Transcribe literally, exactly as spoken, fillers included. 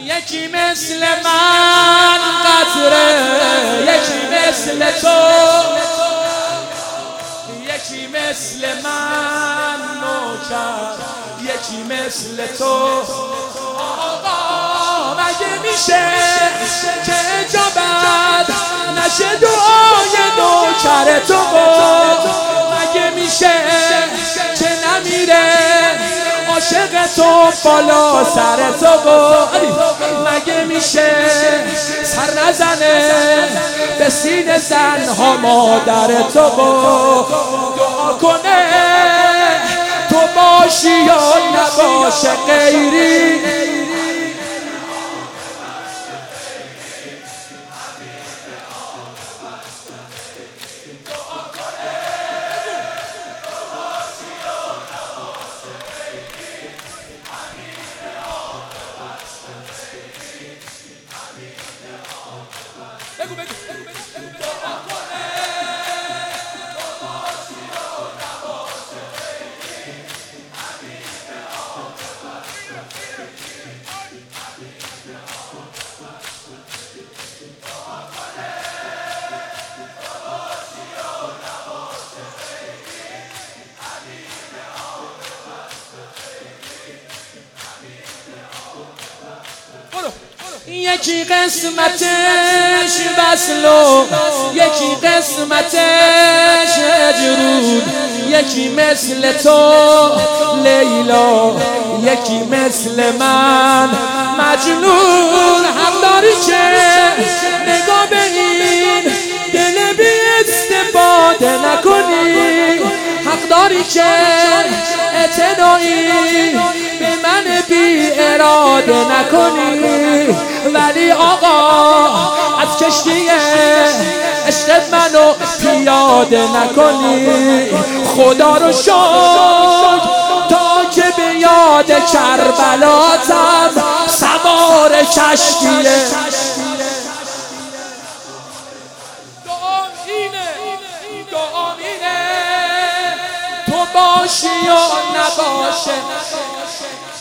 یکی مثل من قطره، یکی مثل تو، یکی مثل من نوکر، یکی مثل تو. آقا مگه میشه که اجابت نشه دعای نوکر تو؟ مگه میشه که نمیره عاشق تو بالا سر تو؟ مگه میشه سر نزنه به سینه زنها مادر تو؟ دعا کنه تو باشی یا نباشه غیری. یکی قسمتش وصل و یکی قسمتش هجرون، یکی مثل تو لیلا، یکی مثل من مجنون. هم داری که نگاه به این دل بی استفاده نکنی، حق داری که اعتنایی به من بی اراده نکنی. ولی آقا از کشتی عشق منو پیاده نکنی. خدا رو شکر تا که به یاد کربلاتم سوار کشتیه. دعام اینه، دعام اینه تو باشی یا نباشه.